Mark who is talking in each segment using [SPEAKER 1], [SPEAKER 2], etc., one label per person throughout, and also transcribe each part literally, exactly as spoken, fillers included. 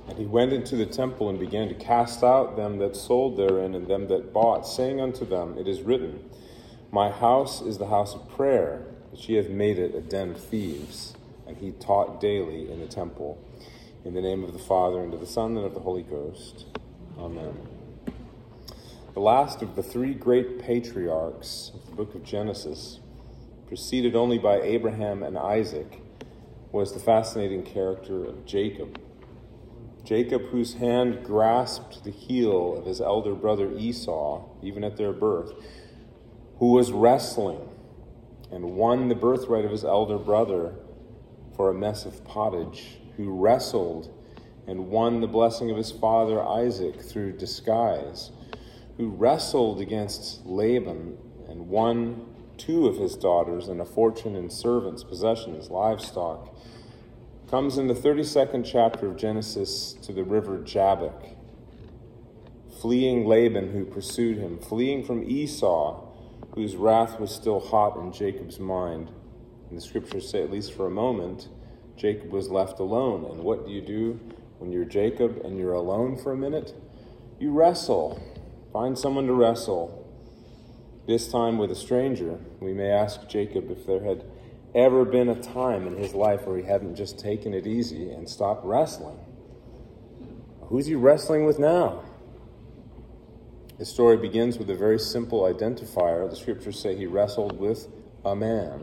[SPEAKER 1] And he went into the temple and began to cast out them that sold therein and them that bought, saying unto them, It is written, My house is the house of prayer, but ye have made it a den of thieves. And he taught daily in the temple. In the name of the Father, and of the Son, and of the Holy Ghost. Amen. The last of the three great patriarchs of the book of Genesis, preceded only by Abraham and Isaac, was the fascinating character of Jacob. Jacob, whose hand grasped the heel of his elder brother Esau, even at their birth, who was wrestling and won the birthright of his elder brother for a mess of pottage, who wrestled and won the blessing of his father Isaac through disguise, who wrestled against Laban and won two of his daughters and a fortune in servants, possessions, livestock, comes in the thirty-second chapter of Genesis to the river Jabbok, fleeing Laban who pursued him, fleeing from Esau, whose wrath was still hot in Jacob's mind. And the scriptures say, at least for a moment, Jacob was left alone. And what do you do when you're Jacob and you're alone for a minute? You wrestle. Find someone to wrestle. This time with a stranger. We may ask Jacob if there had ever been a time in his life where he hadn't just taken it easy and stopped wrestling. Who's he wrestling with now? The story begins with a very simple identifier. The scriptures say he wrestled with a man.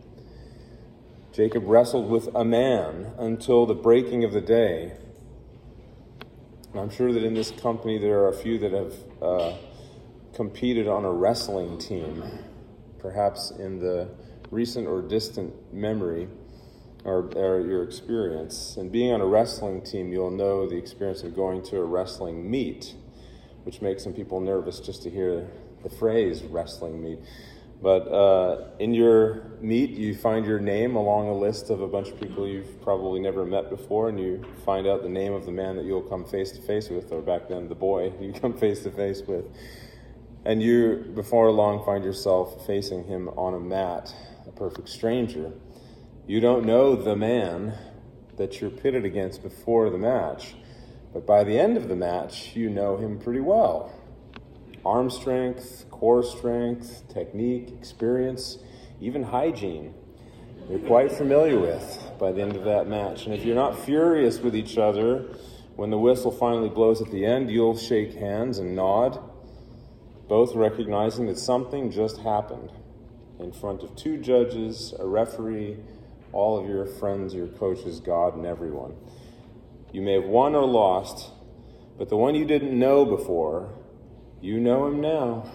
[SPEAKER 1] Jacob wrestled with a man until the breaking of the day. And I'm sure that in this company there are a few that have uh, competed on a wrestling team, perhaps in the recent or distant memory or, or your experience. And being on a wrestling team, you'll know the experience of going to a wrestling meet, which makes some people nervous just to hear the phrase wrestling meet. But uh, in your meet, you find your name along a list of a bunch of people you've probably never met before, and you find out the name of the man that you'll come face-to-face with, or back then the boy you come face-to-face with. And you, before long, find yourself facing him on a mat, a perfect stranger. You don't know the man that you're pitted against before the match, but by the end of the match, you know him pretty well. Arm strength, core strength, technique, experience, even hygiene, you're quite familiar with by the end of that match. And if you're not furious with each other, when the whistle finally blows at the end, you'll shake hands and nod, both recognizing that something just happened in front of two judges, a referee, all of your friends, your coaches, God, and everyone. You may have won or lost, but the one you didn't know before, you know him now.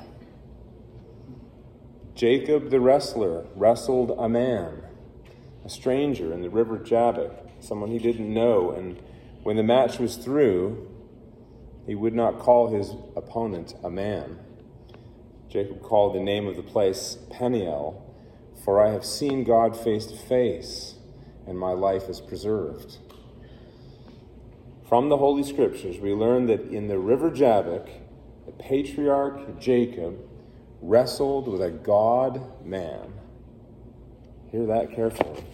[SPEAKER 1] Jacob the wrestler wrestled a man, a stranger in the river Jabbok, someone he didn't know, and when the match was through, he would not call his opponent a man. Jacob called the name of the place Peniel, for I have seen God face to face, and my life is preserved. From the Holy Scriptures, we learn that in the river Jabbok, the patriarch Jacob wrestled with a God-man. Hear that carefully.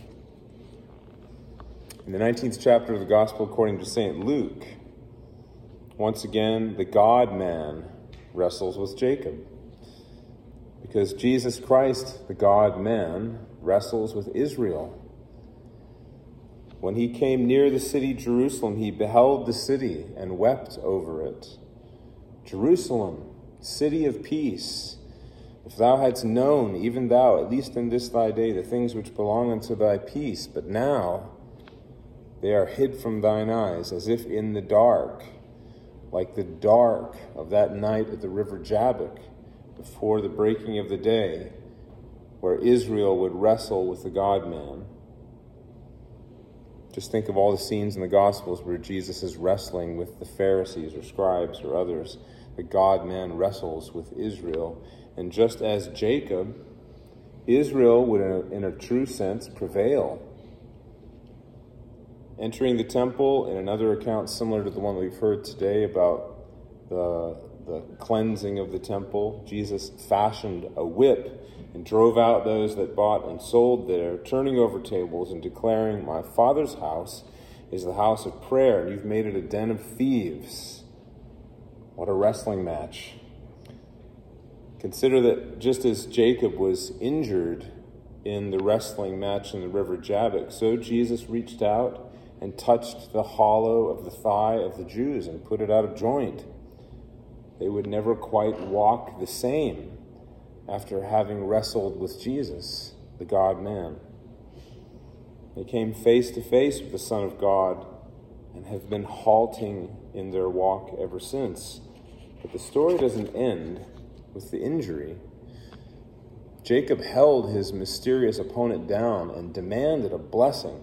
[SPEAKER 1] In the nineteenth chapter of the Gospel according to Saint Luke, once again, the God-man wrestles with Jacob. Because Jesus Christ, the God-man, wrestles with Israel. When he came near the city Jerusalem, he beheld the city and wept over it. Jerusalem, city of peace, if thou hadst known, even thou, at least in this thy day, the things which belong unto thy peace, but now they are hid from thine eyes, as if in the dark, like the dark of that night at the river Jabbok, before the breaking of the day, where Israel would wrestle with the God-man. Just think of all the scenes in the Gospels where Jesus is wrestling with the Pharisees or scribes or others. The God-man wrestles with Israel. And just as Jacob, Israel would, in a, in a true sense, prevail. Entering the temple, in another account similar to the one we've heard today about the, the cleansing of the temple, Jesus fashioned a whip and drove out those that bought and sold there, turning over tables and declaring, "My Father's house is the house of prayer, and you've made it a den of thieves. What a wrestling match. Consider that just as Jacob was injured in the wrestling match in the river Jabbok, so Jesus reached out and touched the hollow of the thigh of the Jews and put it out of joint. They would never quite walk the same after having wrestled with Jesus, the God-man. They came face to face with the Son of God and have been halting in their walk ever since. But the story doesn't end with the injury. Jacob held his mysterious opponent down and demanded a blessing.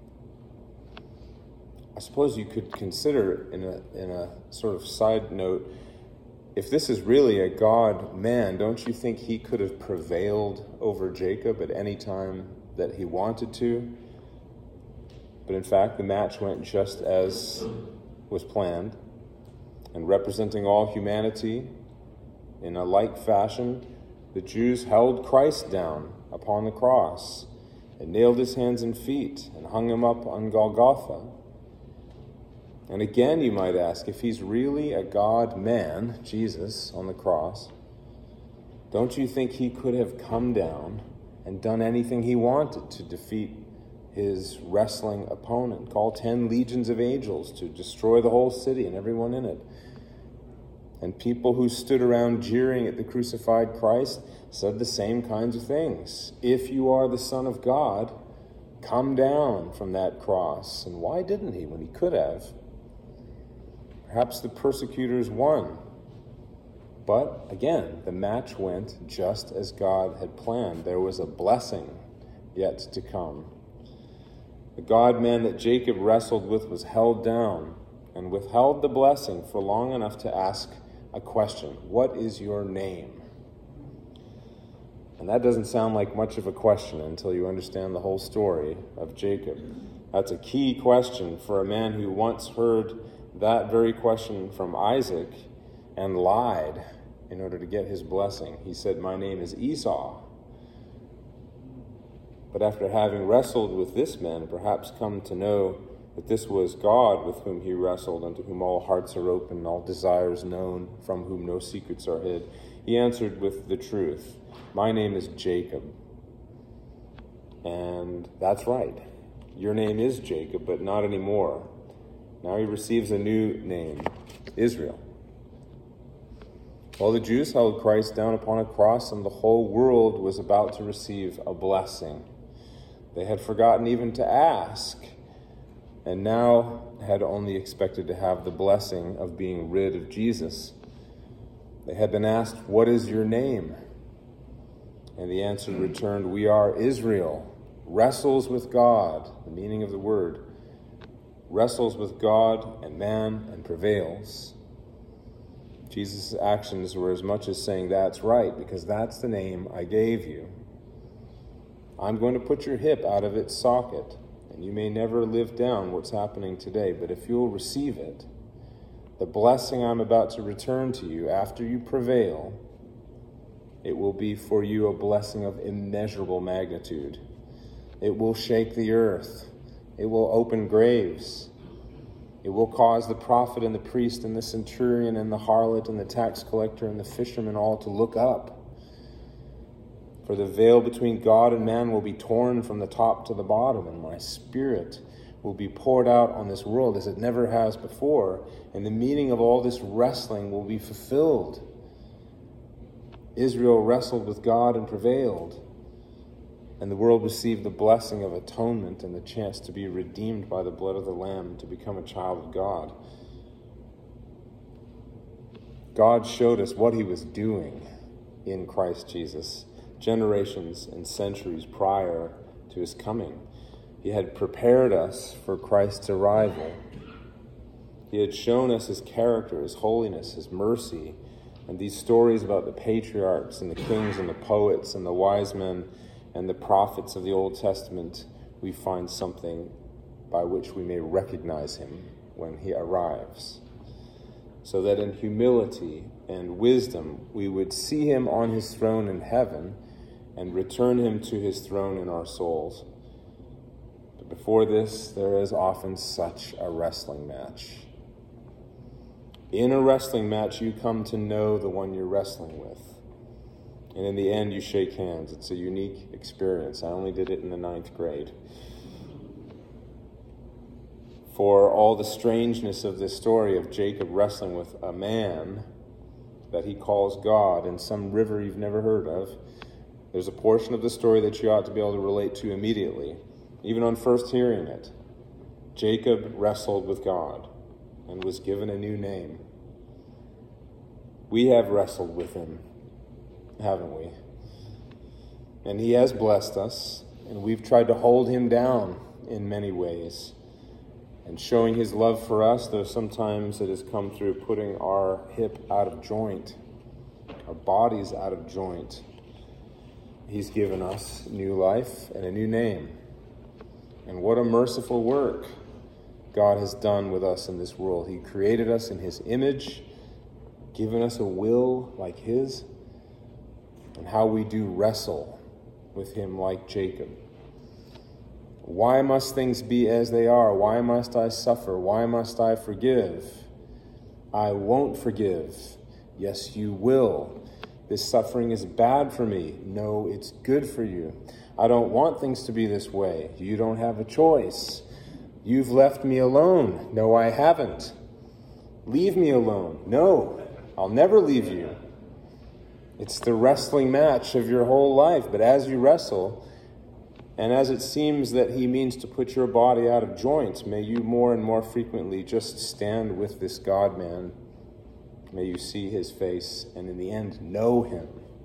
[SPEAKER 1] I suppose you could consider, in a, in a sort of side note, if this is really a God-man, don't you think he could have prevailed over Jacob at any time that he wanted to? But in fact, the match went just as was planned, and representing all humanity in a like fashion, the Jews held Christ down upon the cross and nailed his hands and feet and hung him up on Golgotha. And again, you might ask, if he's really a God-man, Jesus, on the cross, don't you think he could have come down and done anything he wanted to defeat his wrestling opponent, call ten legions of angels to destroy the whole city and everyone in it? And people who stood around jeering at the crucified Christ said the same kinds of things. If you are the Son of God, come down from that cross. And why didn't he when he could have? Perhaps the persecutors won. But again, the match went just as God had planned. There was a blessing yet to come. The God-man that Jacob wrestled with was held down and withheld the blessing for long enough to ask a question. What is your name? And that doesn't sound like much of a question until you understand the whole story of Jacob. That's a key question for a man who once heard that very question from Isaac and lied in order to get his blessing. He said, "My name is Esau." But after having wrestled with this man, perhaps come to know that this was God with whom he wrestled, unto whom all hearts are open, all desires known, from whom no secrets are hid, he answered with the truth, "My name is Jacob." And that's right. Your name is Jacob, but not anymore. Now he receives a new name, Israel. Well, the Jews held Christ down upon a cross, and the whole world was about to receive a blessing. They had forgotten even to ask, and now had only expected to have the blessing of being rid of Jesus. They had been asked, "What is your name?" And the answer returned, "We are Israel, wrestles with God," the meaning of the word, wrestles with God and man and prevails. Jesus' actions were as much as saying, "That's right, because that's the name I gave you. I'm going to put your hip out of its socket, and you may never live down what's happening today, but if you'll receive it, the blessing I'm about to return to you after you prevail, it will be for you a blessing of immeasurable magnitude. It will shake the earth. It will open graves. It will cause the prophet and the priest and the centurion and the harlot and the tax collector and the fisherman all to look up. For the veil between God and man will be torn from the top to the bottom, and my spirit will be poured out on this world as it never has before, and the meaning of all this wrestling will be fulfilled. Israel wrestled with God and prevailed, and the world received the blessing of atonement and the chance to be redeemed by the blood of the Lamb, to become a child of God. God showed us what he was doing in Christ Jesus generations and centuries prior to his coming. He had prepared us for Christ's arrival. He had shown us his character, his holiness, his mercy, and these stories about the patriarchs and the kings and the poets and the wise men and the prophets of the Old Testament, we find something by which we may recognize him when he arrives, so that in humility and wisdom we would see him on his throne in heaven and return him to his throne in our souls. But before this, there is often such a wrestling match. In a wrestling match, you come to know the one you're wrestling with. And in the end, you shake hands. It's a unique experience. I only did it in the ninth grade. For all the strangeness of this story of Jacob wrestling with a man that he calls God in some river you've never heard of, there's a portion of the story that you ought to be able to relate to immediately, even on first hearing it. Jacob wrestled with God and was given a new name. We have wrestled with him, haven't we? And he has blessed us, and we've tried to hold him down in many ways. And showing his love for us, though sometimes it has come through putting our hip out of joint, our bodies out of joint. He's given us new life and a new name. And what a merciful work God has done with us in this world. He created us in his image, given us a will like his, and how we do wrestle with him like Jacob. Why must things be as they are? Why must I suffer? Why must I forgive? I won't forgive. Yes, you will. This suffering is bad for me. No, it's good for you. I don't want things to be this way. You don't have a choice. You've left me alone. No, I haven't. Leave me alone. No, I'll never leave you. It's the wrestling match of your whole life. But as you wrestle, and as it seems that he means to put your body out of joint, may you more and more frequently just stand with this God-man. May you see his face, and in the end, know him.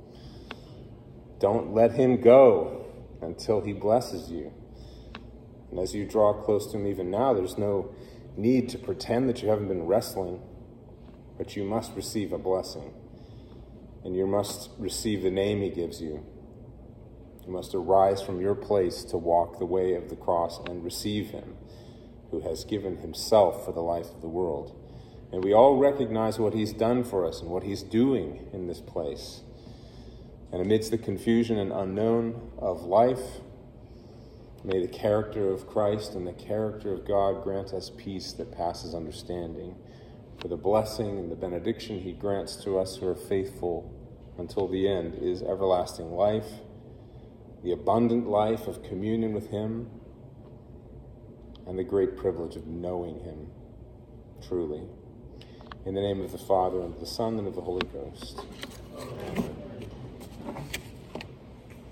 [SPEAKER 1] Don't let him go until he blesses you. And as you draw close to him even now, there's no need to pretend that you haven't been wrestling, but you must receive a blessing. And you must receive the name he gives you. You must arise from your place to walk the way of the cross and receive him, who has given himself for the life of the world. And we all recognize what he's done for us and what he's doing in this place. And amidst the confusion and unknown of life, may the character of Christ and the character of God grant us peace that passes understanding. For the blessing and the benediction he grants to us who are faithful until the end is everlasting life, the abundant life of communion with him, and the great privilege of knowing him truly. In the name of the Father, and of the Son, and of the Holy Ghost. Amen.